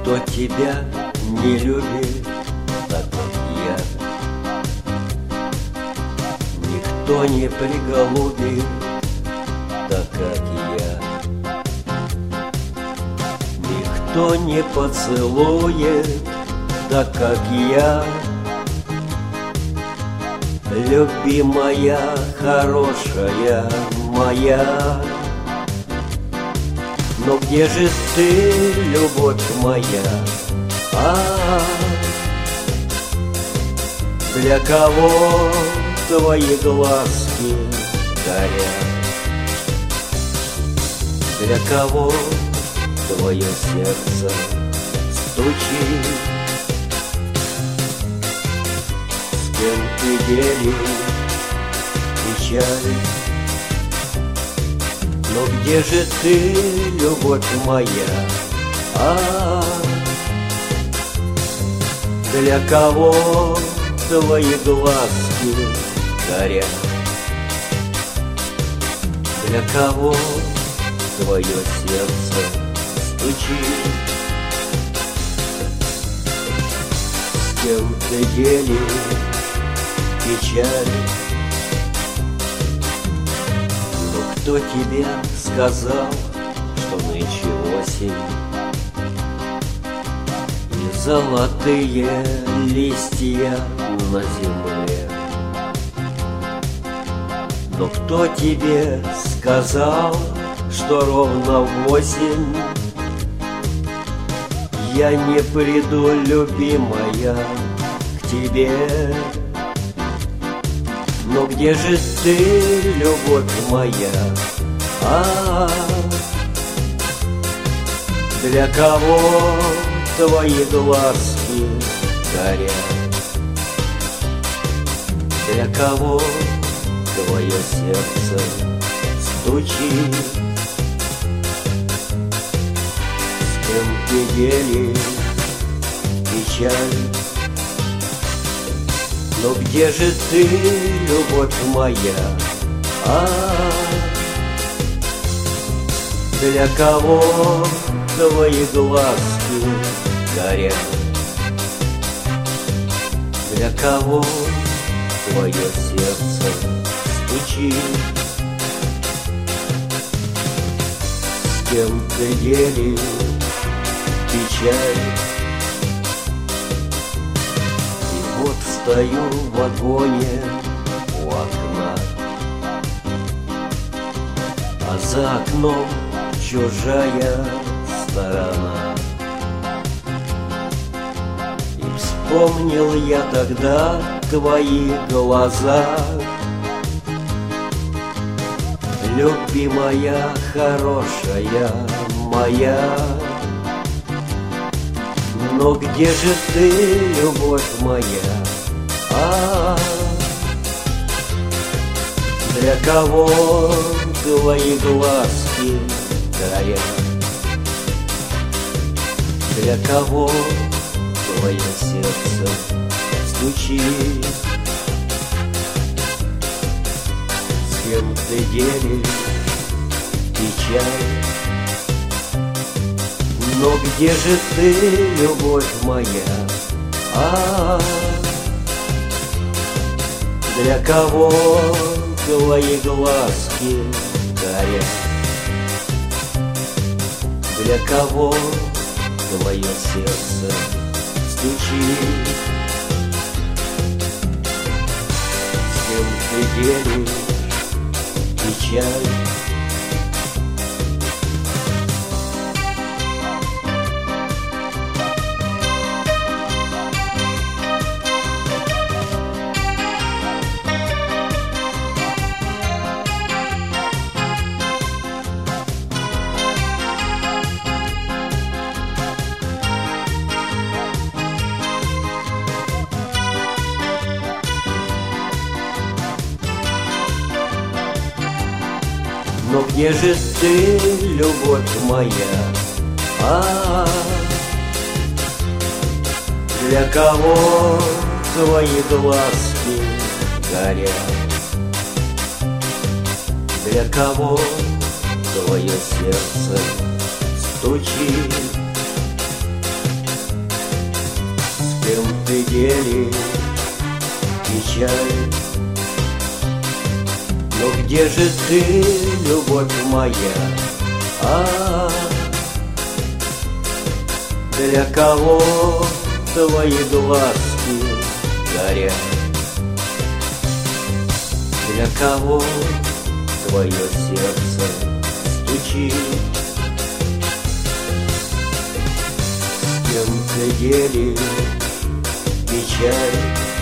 Кто тебя не любит, так как я? Никто не приголубит, так как я. Никто не поцелует, так как я. Любимая, хорошая моя. Но где же ты, любовь моя? Для кого твои глазки горят? Для кого твое сердце стучит? С кем ты делишь печаль? Но где же ты, любовь моя? Для кого твои глазки горят? Для кого твое сердце стучит? С кем ты делишь печаль? Кто тебе сказал, что нынче осень и золотые листья на земле? Но кто тебе сказал, что ровно в 8 я не приду, любимая, к тебе? Но где же ты, любовь моя? Для кого твои глазки горят? Для кого твое сердце стучит? С кем ты делишь печаль? Но где же ты, любовь моя? Для кого твои глазки горят? Для кого твое сердце стучит? С кем ты делишь печаль? Вот стою в вагоне у окна, а за окном чужая сторона. И вспомнил я тогда твои глаза, любимая, хорошая моя. Но где же ты, любовь моя? Для кого твои глазки горят? Для кого твое сердце стучит? С кем ты делишь печаль? Но где же ты, любовь моя? Для кого твои глазки горят? Для кого твое сердце стучит? С кем ты делишь печаль? Но где же ты, любовь моя? Для кого твои глазки горят? Для кого твое сердце стучит? кем ты делишь печаль. Но где же ты, любовь моя? Для кого твои глазки горят? Для кого твое сердце стучит? С кем ты делишь печаль?